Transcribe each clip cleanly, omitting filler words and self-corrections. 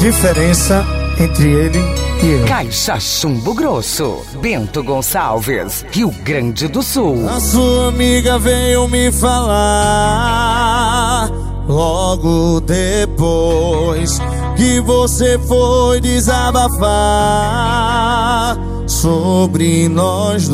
diferença entre ele e eu. Caixa Chumbo Grosso, Bento Gonçalves, Rio Grande do Sul. A sua amiga veio me falar logo depois que você foi desabafar sobre nós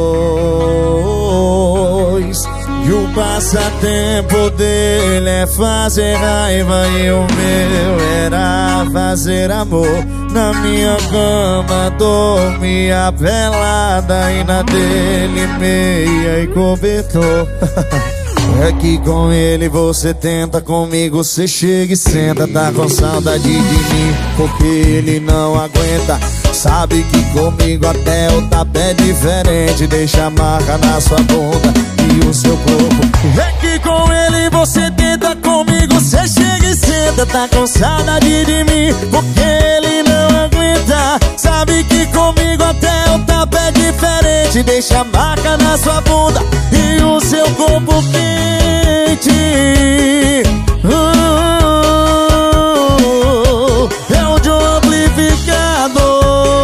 dois. E o passatempo dele é fazer raiva e o meu era fazer amor. Na minha cama dormia pelada e na dele meia e cobertor. É que com ele você tenta, comigo você chega e senta. Tá com saudade de mim porque ele não aguenta. Sabe que comigo até o tapa é diferente. Deixa a marca na sua bunda e o seu corpo. É que com ele você tenta, comigo você chega e senta. Tá com saudade de mim porque ele não aguenta. Sabe que comigo até o tapa é diferente. Deixa a marca na sua bunda e o seu corpo quente. É o de um amplificador.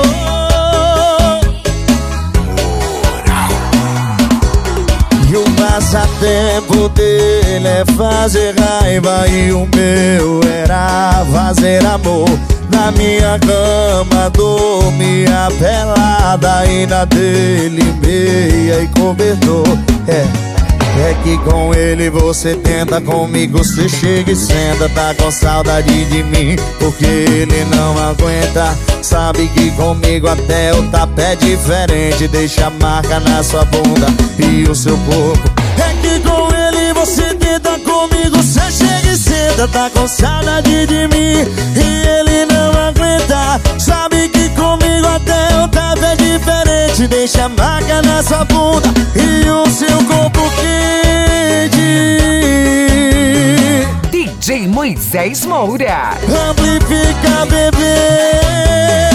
E o passatempo dele é fazer raiva e o meu era fazer amor. Na minha cama dormia pelada e na dele meia e cobertor. É que com ele você tenta, comigo você chega e senta. Tá com saudade de mim porque ele não aguenta. Sabe que comigo até o tapa é diferente. Deixa a marca na sua bunda e o seu corpo. É que com ele você tenta, comigo você chega e senta. Tá com saudade de mim e ele não aguenta. Sabe que comigo até o tapa é diferente. Deixa a marca na sua bunda e o seu corpo quente. DJ Moisés Moura. Amplifica, bebê.